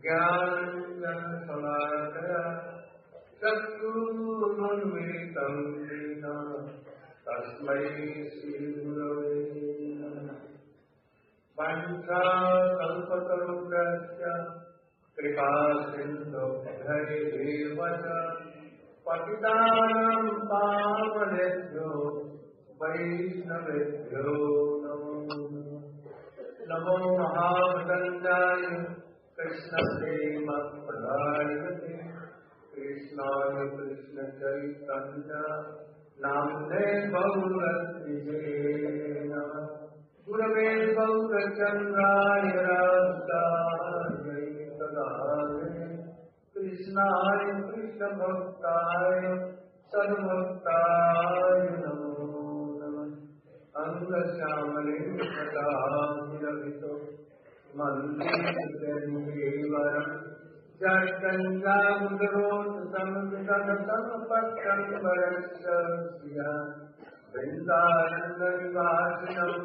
ज्ञानाञ्जनशलाकया चक्षुरुन्मीलितं येन तस्मै श्रीगुरवे नमः। वाञ्छाकल्पतरुभ्यश्च कृपासिन्धुभ्यैव च पतितानां पावनेभ्यो वैष्णवेभ्यो नमो नमो महावदन्ताय कृष्णप्रेमप्रदायते कृष्णाय कृष्णचैतन्य नाम्ने गौरत्रिजे नमः। गुरवे गौरचन्द्राय राधायै तदालये कृष्णाय कृष्णभक्ताय सद्भक्ताय नमो नमः। अंगश्यामलिङ्गदाभिरभितो मन्दिरं जगन्नाथरोत्तमपत्रम्बरस्य वृन्दारण्यनिवासिनं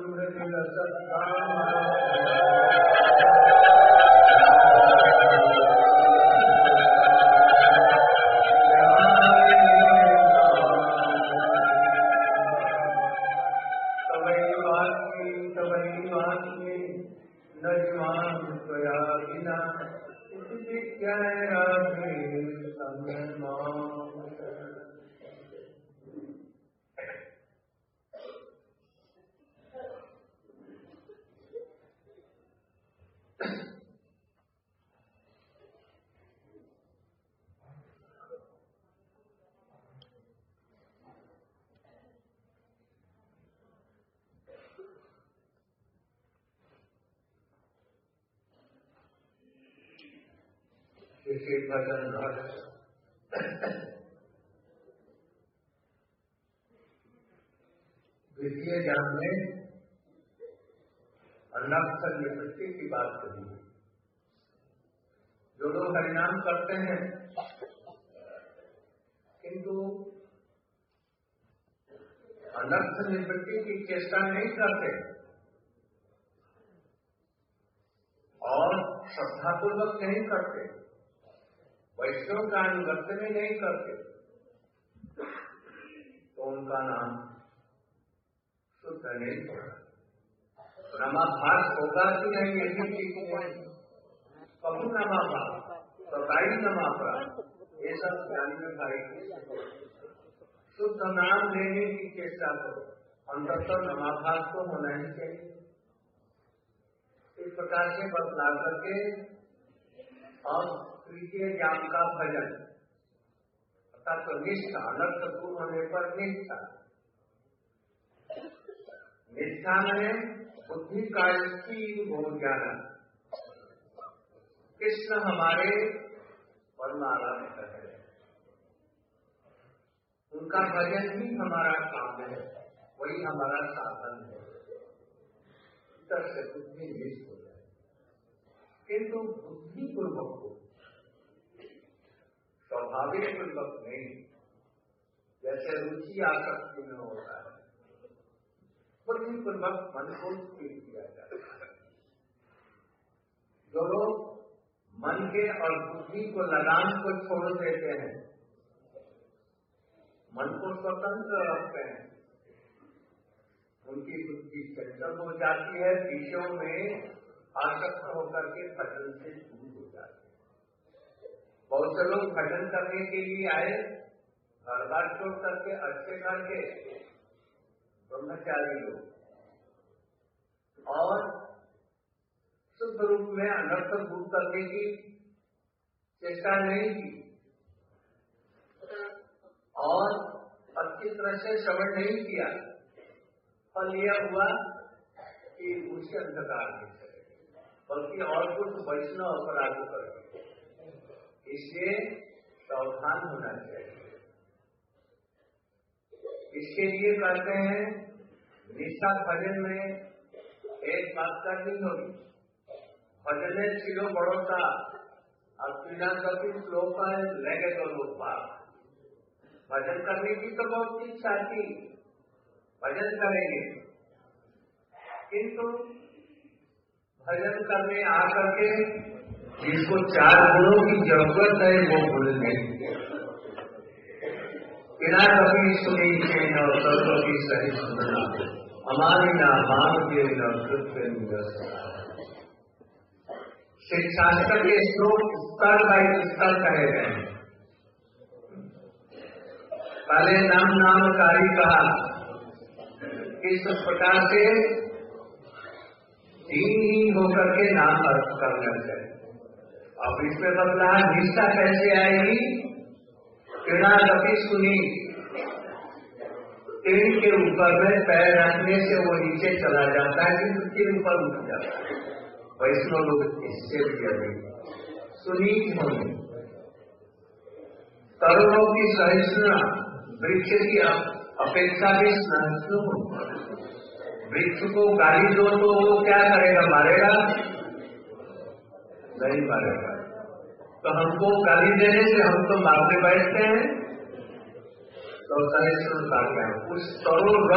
भजन द्वितीय ज्ञान में अनक्षर निवृत्ति की बात कही। जो लोग हरिनाम करते हैं किंतु अनर्थ निवृत्ति की चेष्टा नहीं करते और श्रद्धापूर्वक नहीं करते, वैष्णव का अनुगत्य में नहीं करते, तो उनका नाम शुद्ध नहीं होगा। नामाभास होगा कि नहीं यही ठीक है। कबू नामाभास सताई नमाभास ये सब ज्ञान में भाई शुद्ध नाम लेने की चेष्टा करो, अंततः नमाभास तो होना ही चाहिए। इस प्रकार से बतला करके और तृतीय ज्ञान का भजन अर्थात तो निष्ठा, अनर्थ दूर होने पर निष्ठा। निष्ठा में बुद्धि कायस्थी हो जाना। कृष्ण हमारे परमाराध्य है, उनका भजन ही हमारा काम है, वही हमारा साधन है। इतर से बुद्धि निष्ठ हो जाए, किंतु बुद्धि पूर्वक हो, स्वाभाविक पूर्वक नहीं। जैसे रुचि आसक्ति में होता है, बुद्धि पूर्वक मन को स्थिर किया जाता है। जो लोग मन के और बुद्धि को लगाम को छोड़ देते हैं, मन को स्वतंत्र रखते हैं, उनकी बुद्धि चंचल हो जाती है, विषयों में आसक्त होकर के भजन से दूर हो जाती है। बहुत से लोग भजन करने के लिए आए, घर बार छोड़ करके अच्छे घर के ब्रह्मचारी लोग, और शुद्ध रूप में अनर्थ दूर करने की चेष्टा नहीं की और अच्छी तरह से श्रवण नहीं किया। फल यह हुआ कि उसे अंधकार नहीं चले, बल्कि और कुछ वैष्णव अपराध करेंगे। इसलिए सावधान होना चाहिए। इसके लिए कहते हैं निष्ठा भजन में एक बात करनी होगी, भजने छिलो बड़ोता और पीला कभी श्लोक लगे तो लोग बात। भजन करने की तो बहुत इच्छा थी, भजन करेंगे, किंतु भजन करने आकर के जिसको 4 गुणों की जरूरत है वो भूल नहीं। बिना कभी सुनी चैन और सर्वकी सही सुनना, हमारी ना मान के न कृत्य। शिक्षास्त्र के श्लोक स्तर बाई स्तर कहे गए। पहले नामकारी कहा, इस प्रकार से दीन होकर के नाम अर्थ करना चाहिए। अब इसमें बदला निष्ठा कैसे आएगी? बिना कभी सुनी, पेड़ के ऊपर में पैर रखने से वो नीचे चला जाता है, किंतु फिर ऊपर उठ जाता है। वैष्णव लोग इससे भी अधिक सुनी होनी। तरुणों की सहिष्णुता वृक्ष की अपेक्षा भी सहिष्णु हो। वृक्ष को गाली दो तो वो क्या करेगा? मारेगा? नहीं मारेगा। तो हमको गाली देने से हम तो मारने बैठते हैं, तो सहिष्णुता क्या? उस तरुण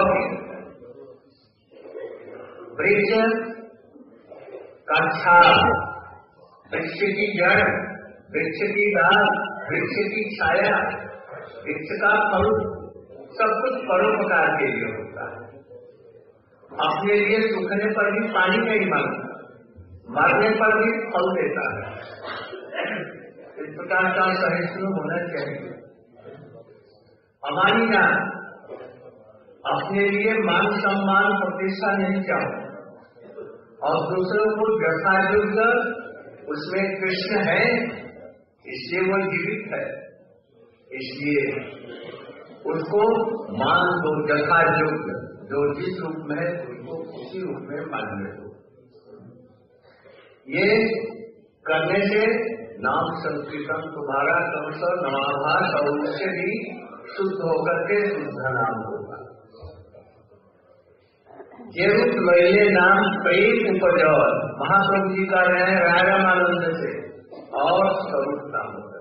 वृक्ष का छाल, वृक्ष की जड़, वृक्ष की डाल, वृक्ष की छाया, वृक्ष का फल, सब कुछ परोपकार के लिए होता है। अपने लिए सूखने पर भी पानी नहीं मांगता, मरने पर भी फल देता है। इस प्रकार का सहिष्णु होना चाहिए। हमारी जान अपने लिए मान सम्मान प्रतिष्ठा नहीं चाहते और दूसरों को यथायोग्य, उसमें कृष्ण है इसलिए वो जीवित है, इसलिए उसको मान दो यथायोग्य। जो जिस रूप में है उसको उसी रूप में मानने दो। ये करने से नाम संकीर्तन तुम्हारा क्रमश नवाभास और उससे भी शुद्ध होकर के शुद्ध नाम होगा। ये रूप लैले नाम प्रेम उपजौर, महाप्रभु जी का रहे हैं रामानंद से और स्वरूप नाम होकर।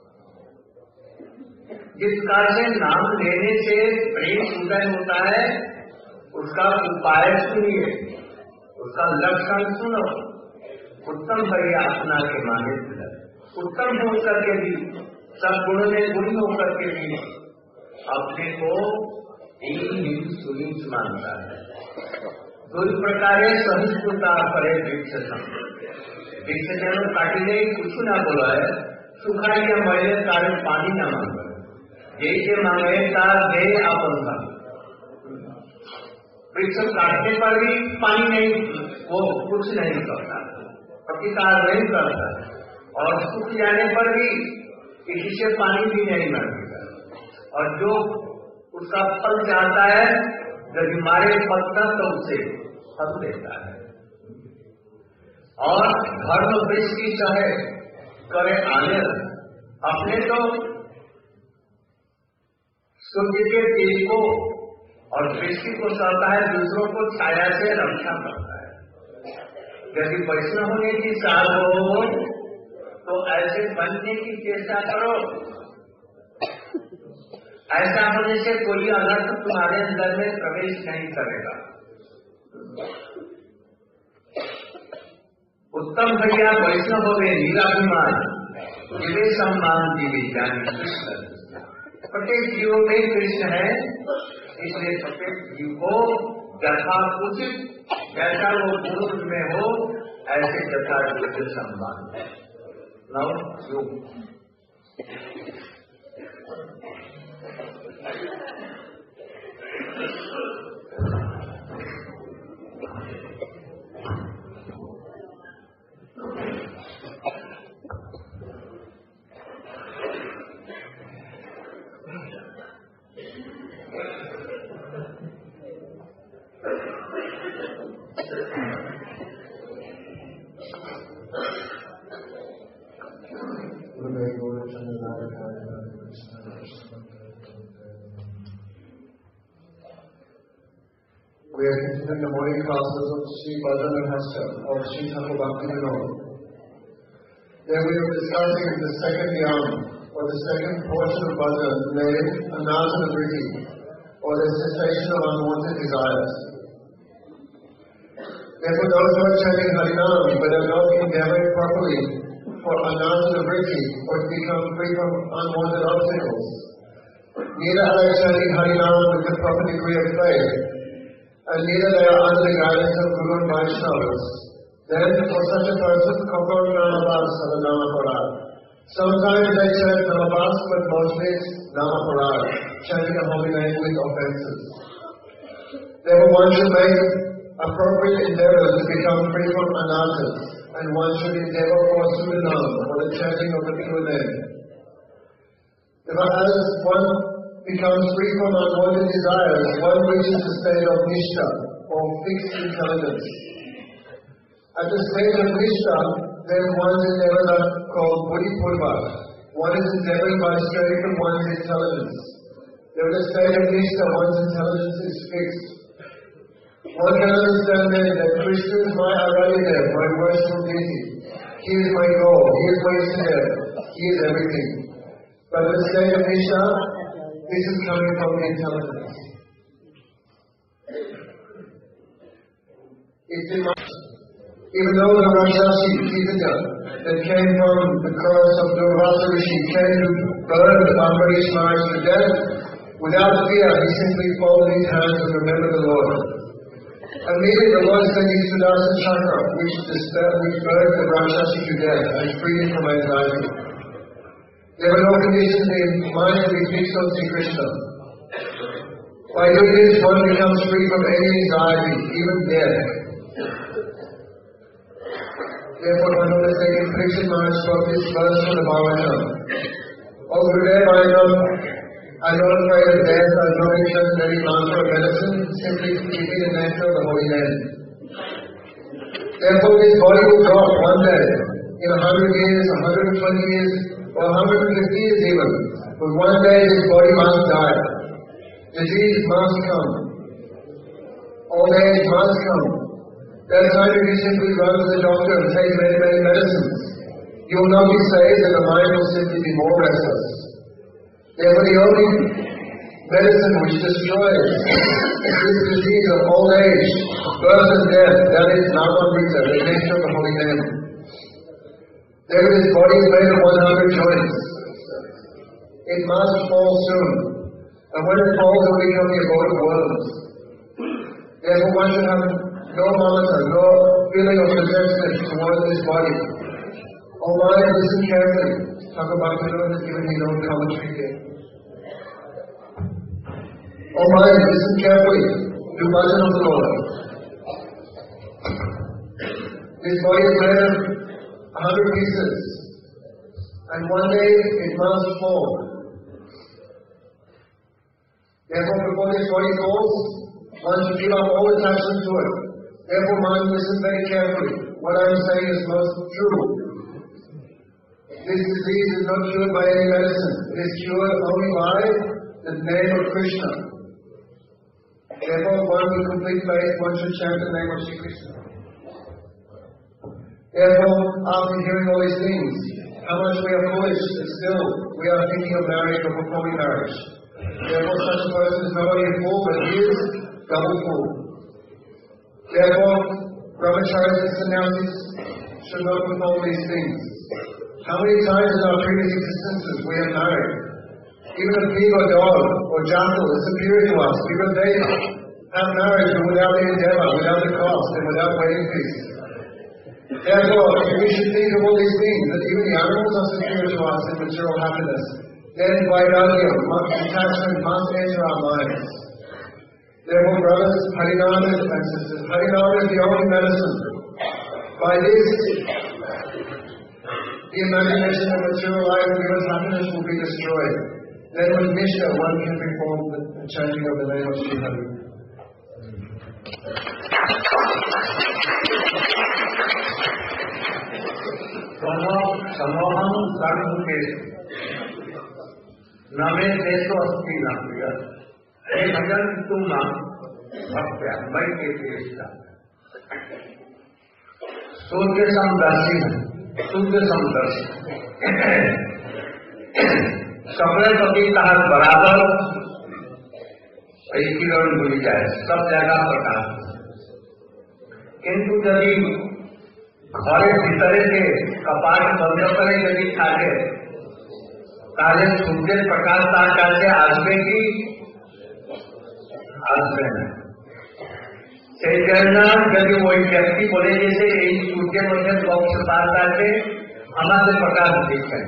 जिस कार्य से नाम लेने से प्रेम उदय होता है उसका उपाय सुनिए, उसका लक्षण सुनो। उत्तम भैया अपना के माने, उत्तम होकर के भी, सब गुणों में गुणी होकर के भी अपने को सुनीच मानता है। दो प्रकार सहिष्णुता करे वृक्ष वृक्ष जन काटी नहीं कुछ ना बोला है, सुखा या महिले कार्य पानी ना मांगा, जैसे मांगे तार दे आपन था। वृक्ष काटने पर भी पानी नहीं, वो कुछ नहीं करता, प्रतिकार नहीं करता, और सूख जाने पर भी किसी से पानी भी नहीं मांगेगा। और जो उसका फल चाहता है, जब हमारे पत्ता तो उसे फल देता है। और धर्म वृक्ष की चाहे करे आने, अपने तो सूर्य के तेज को और दृष्टि को सहता है, दूसरों को छाया से रक्षा करता है। यदि वैष्णव होने की चाह हो तो ऐसे बनने की चेष्टा करो। ऐसा होने से कोई अनर्थ तुम्हारे अंदर में प्रवेश नहीं करेगा। उत्तम भैया वैष्णव हो गए निराभिमान, जीवे सम्मान जीवे ज्ञान कृष्ण। प्रत्येक जीवों में कृष्ण है, इसलिए प्रत्येक जीव को यथा उचित जैसा वो पुरुष में हो ऐसे यथा उचित सम्मान है। नव योग We are continuing the morning classes of Sri Bhajan and Hasta of Sri Thakur Bhakti Vinod. There we are discussing the second yam, or the second portion of Bhajan, named Anatana Vritti, or the cessation of unwanted desires. Therefore, those who are chanting Harinam but have not endeavored properly for anartha vritti, or to become free from unwanted obstacles. Neither are they chanting Harinam with the proper degree of faith, and neither they are under the guidance of Guru and Vaishnavas. Then, for such a person, Kokor Namabas or the Namaparad. Sometimes they chant Namabas, but mostly it's Namaparad, chanting the holy name with offenses. Therefore, one should make appropriate endeavors to become free from anarthas, and one should endeavor for Sudanam, or the chanting of the pure name. As one becomes free from unwanted desires, one reaches the state of Nishtha, or fixed intelligence. At the stage of Nishtha, then one's endeavors are called Buddhipurva. One is endeavoring by strength of one's intelligence. At the stage of Nishtha, one's intelligence is fixed. One can understand then that Krishna is my Aradidev, my worshipful deity. He is my goal, He is my Siddha, He is everything. But at the stage of Nishtha, this is coming from the intelligence. Even though the Rajashi Kitaya that came from the chorus of Durvasa Rishi came to burn the Ambarish Maharaj to death, without fear he simply folded his hands and remembered the Lord. Immediately the Lord sent his Sudarshan Chakra, which burned the Rajashi to death and freed him from anxiety. There were no conditions in mind to be fixed on Sri Krishna. By doing this, one becomes free from any anxiety, even death. Therefore, Bhagavad Gita Parikshit Maharaj spoke this verse from the Bhagavatam. O Gurudev, I am not afraid of death, I am not interested in any mantra or medicine, simply give me the nectar of the holy name. Therefore, this body will drop one day, in 100 years, 120 years, or 150 years even. But one day this body must die. Disease must come. Old age must come. That time you simply run to the doctor and take many, many medicines. You will not be saved and the mind will simply be more restless. Therefore the only medicine which destroys this disease of old age, birth and death, that is Namamrita, the nature of the holy name. Therefore this body is made of 100 joints. It must fall soon. And when it falls, it will become the abode of worms. Therefore one should have no mamata, no feeling of resentment towards this body. O mind, listen carefully. Thakur Bhaktivinoda has given his own commentary here. O mind, listen carefully. Do bhajan of the Lord. This body is made of 100 pieces, and one day it must fall. Therefore, before this body falls, one should give up all attachment to it. Therefore, mind, listen very carefully. What I am saying is most true. This disease is not cured by any medicine. It is cured only by the name of Krishna. Therefore, one with complete faith, one should chant the name of Sri Krishna. Therefore, after hearing all these things, how much we are foolish, but still we are thinking of marriage or performing marriage. Therefore, such a person is not only a fool, but he is double fool. Therefore, brahmacharis and sannyasis should not perform these things. How many times in our previous existences we have married? Even a pig or dog or jackal is superior to us because they have marriage but without the endeavor, without the cost, and without wedding feast. Therefore, we should think of all these things, that even the animals are superior to us in material happiness. Then vairagya, detachment must enter our minds. Therefore, brothers, Harinam and sisters, Harinam is the only medicine. By this, the imagination of material life and given happiness will be destroyed. Then with Nishtha, one can perform the chanting of the name of Sri Hari. Samoham sarvake name deso asti napriya हे भजन तुम भक्त्या मई के देशा सूर्य समदर्शी सूर्य समदर्शी सबरे पति तहत बराबर किरण भूल जाए सब जगह प्रकाश किंतु यदि ঘরে ভিতরে যে কপাট বন্ধ করে যদি থাকে তাহলে সূর্যের প্রকাশ তার কাছে আসবে কি আসবে না। সেই জন্য যদি ওই ব্যক্তি বলে দিয়েছে এই সূর্যের মধ্যে পক্ষপাত আছে আমাদের প্রকাশ দিচ্ছেন,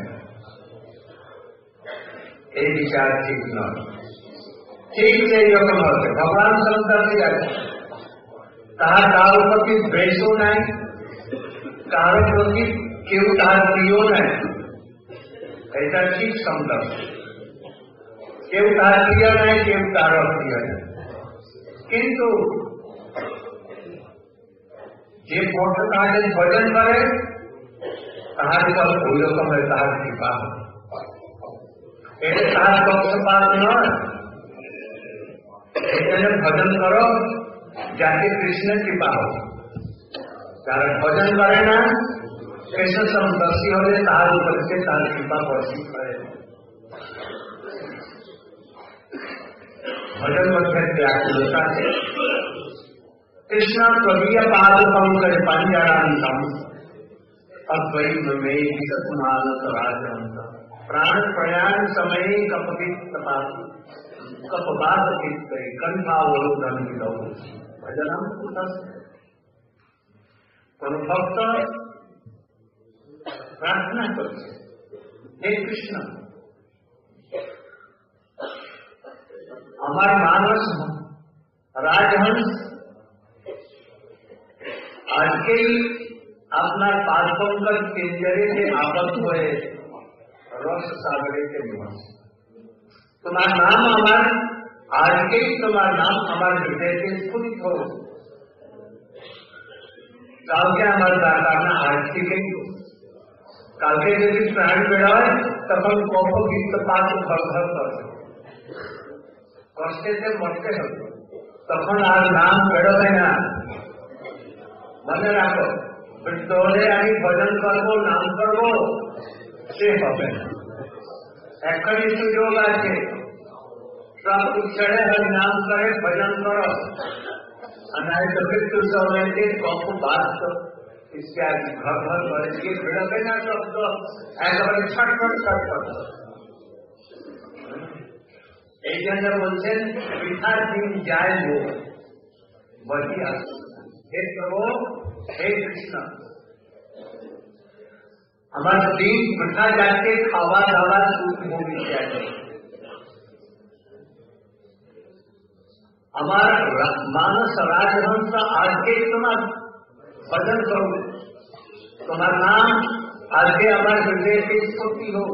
এই বিচার ঠিক নয়। ঠিক সেই রকম হবে ভগবান সন্তানই আছে, তাহার কারোর প্রতি দ্বেষও নাই, কারোর প্রতি কেউ তার প্রিয় নাই, এটা ঠিক সম্ভব। কেউ তার প্রিয় নাই, কেউ তার অপ্রিয় নাই, কিন্তু যে পথ তাহাদের ভজন করে তাহার উপর ওই রকমের তাহার কৃপা হবে। এটা তাহার পক্ষপাত নয়। এখানে ভজন করো যাতে কৃষ্ণের কৃপা হবে। যারা ভজন করে না কৃষ্ণ সমদর্শী হলে তাহার উপর সে তার কৃপা বর্ষিত করে। ভজন মধ্যে ব্যাকুলতা আছে। কৃষ্ণ প্রদীয় পাদ पंकज पंजरांतम अद्वैत में विसतमानस राजंत प्राण प्रयाण समय कपवित तपासी कपवाद चित्त कंठावलोकन विदौ भजनम कुतः। কোন ভক্ত প্রার্থনা করছে, হে কৃষ্ণ আমার মানস রাজহংস আজকেই আপনার পাদপঙ্কজ পিঞ্জরে আবদ্ধ হয়ে রস সাগরেতে নিবাস। তোমার নাম আমার আজকেই তোমার নাম আমার হৃদয়কে স্ফুরিত হোক। কালকে আমার দরকার না, আজ থেকেই কালকে যদি প্রাণ বেরোয় তখন কত বৃত্তপাত ঘর ঘর করবে, কষ্টেতে মরতে হবে, তখন আর নাম বেরোবে না। মনে রাখো, বৃদ্ধ হলে আমি ভজন করবো নাম করবো সে হবে না। এখনই সুযোগ আছে, সব উচ্ছড়ে হরি নাম করে ভজন করো, नहीं तो मृत्यु समय के कौन बात इत्यादि घर घर के बेड़े ना सब एकेबारे छटफट छटफट। এই জন্য বলছেন বৃথার দিন যায় লো বলিয়া, হে প্রভু হে কৃষ্ণ আমার দিন বৃথা যাচ্ছে, খাওয়া দাওয়া সুখ ভোগ ইত্যাদি। আমার মানস রাজহংস আজকে তোমার ভজন করো, তোমার নাম আজকে আমার হৃদয়কে স্ফূর্তি হোক।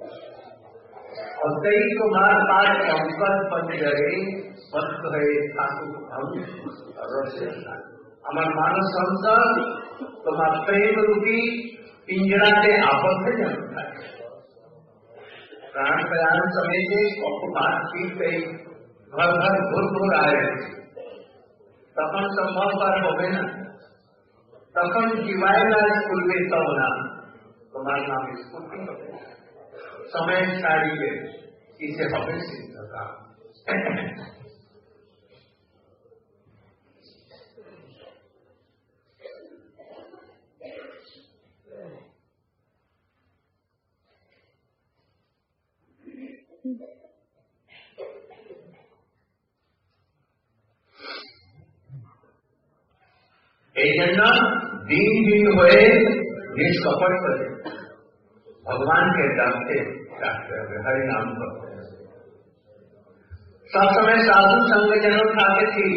অতই তোমার পাঠ অঙ্কন পঞ্জরে বদ্ধ হয়ে থাকুক রসে। আমার মানস হংস তোমার প্রেম রূপী পিঞ্জরাতে আবদ্ধ যেন থাকে। প্রাণ প্রয়াণ समय से কখবার ফিরতে घर घर घुर घुर आए तक संभव पर होवे ना, तक जीवाय ना स्कूल में तब ना तुम्हार नाम स्फूर्ति होते समय छाड़िए इसे हमें सिद्धता। এই জন্য দিন দিন হয়ে নিষ্কপট করে ভগবানকে ডাকতে ডাকতে হবে, হরি নাম করতে হবে। সবসময় সাধু সঙ্গ যেন থাকে, ঠিক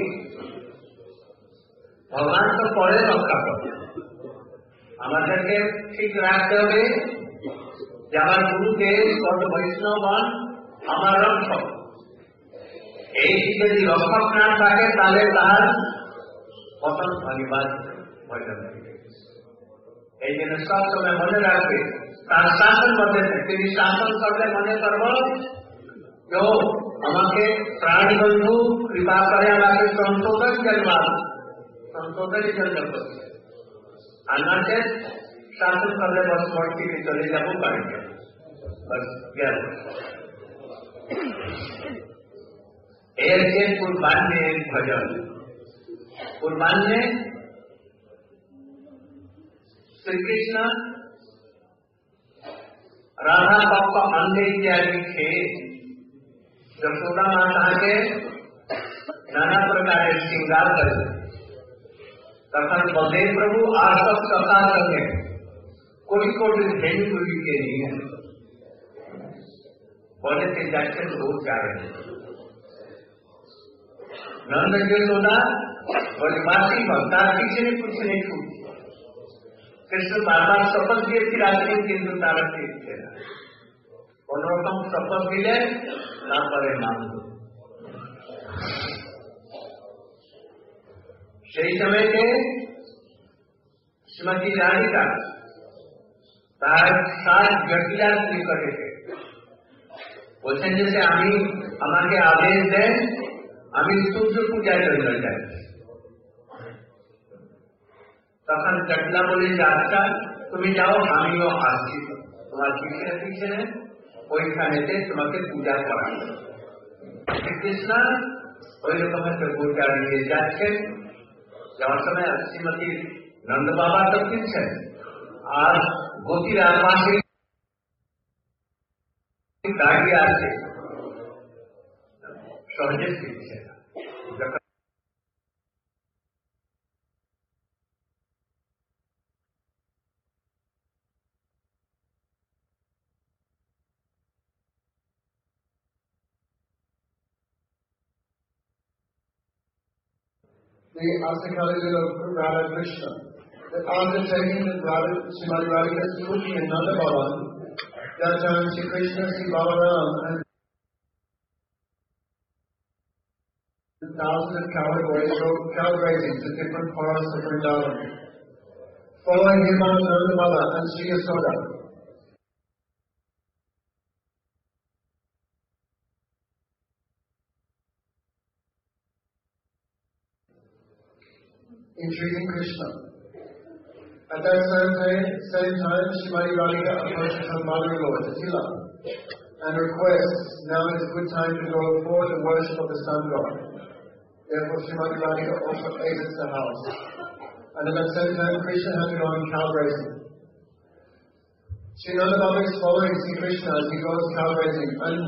ভগবান তো পরে রক্ষা করবে। আমাদেরকে ঠিক রাখতে হবে যে আমার গুরুকে কত বৈষ্ণবগণ আমার রক্ষক। এই যদি রক্ষক না থাকে তাহলে তার পতন অনিবার্য হয়ে যাবে। এই জন্য সব সময় মনে রাখবে তার শাসন মধ্যে তিনি শাসন করলে মনে করব কেউ আমাকে প্রাণী বন্ধু কৃপা করে আমাকে সংশোধন সংশোধনের জন্য করছে, আর না শাসন করলে বস মর্তিকে চলে যাবো পারি বস গেল। এর যে কুরবানি ভজন, কুরবান में श्री कृष्ण राधा पक्ष अंडे इत्यादि थे यशोदा माता के नाना प्रकार श्रृंगार करे तखन बलदेव प्रभु आसक्त कथा करने कोटि कोटि धेनु गुरु के लिए बोले थे जाकर रोज जा रहे नंद यशोदा वनवासी भक्ता किसी ने कुछ नहीं छूट कृष्ण बार बार शपथ दिए थी रात्रि किंतु तारक थे मनोरम शपथ मिले ना परे मान दो সেই সময়তে শ্রীমতী রাধিকা তার সাত জটিলার নিকটে বলছেন যে আমি আমাকে আদেশ দেন আমি সূর্য পূজার জন্য যাই তখন জটিলা বলে যে আচ্ছা তুমি যাও আমিও আসছি তোমার পিছনে পিছনে ওইখানেতে তোমাকে পূজা করা শ্রীকৃষ্ণ ওই রকম একটা পূজা নিয়ে যাচ্ছেন যাওয়ার সময় শ্রীমতী নন্দ বাবা তো ফিরছেন আর গতির আশপাশে দাঁড়িয়ে আছে সহজে ফিরছে না the Asikali Lila of Radha Krishna, that after taking the Srimati Radhika's cooking in Nanda Bhavan, that time Sri Krishna, Sri Balaram, and thousands of cowboys rode cow grazing to different forests of Vrindavan. Following him on Nanda Bala and Sri Yasoda, entreating Krishna. At that same time, Srimati Radhika approaches her mother-in-law, Tatila, and requests, now is a good time to go for the worship of the sun god. Therefore, Srimati Radhika also exits the house. And at that same time, Krishna has to go on cow grazing. Sri Nanda Baba is following Sri Krishna as he goes cow grazing, and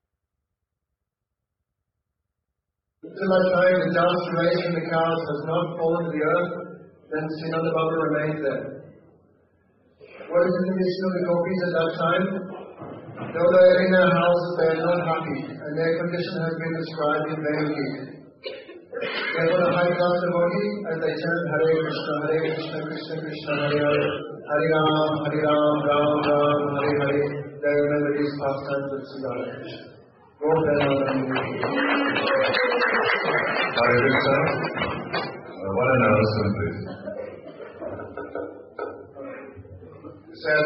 till that time the dust raised from the cows has not fallen to the earth, then Sri Nanda Baba remains there. What is the condition of the gopis at that time? Though they are in their houses, they are not happy, and their condition has been described in Vedanta. Therefore, the high class devotee, as they chant Hare Krishna, Krishna Krishna, Hare Hare, Hare Ram, Ram Ram, Hare Hare, they remember these pastimes of Sri Radha Krishna. Hare Krishna. What an announcement, please.